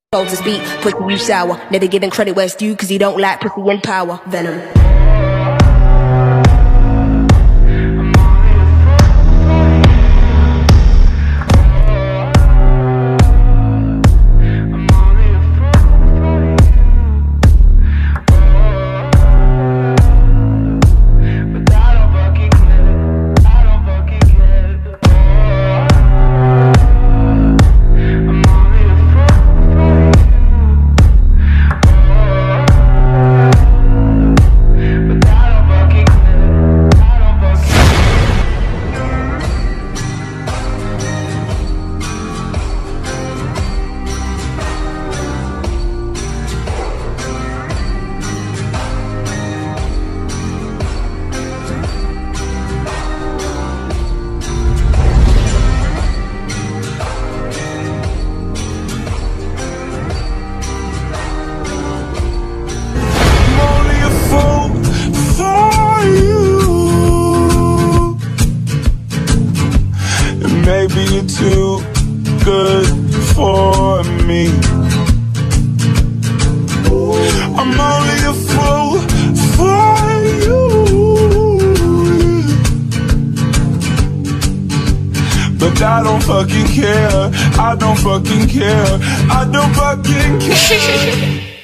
So to speak, pussy you sour. Never giving credit where it's due, cause you don't like pussy and power. Venom. Maybe you're too good for me. I'm only a fool for you, but I don't fucking care. I don't fucking care. I don't fucking care.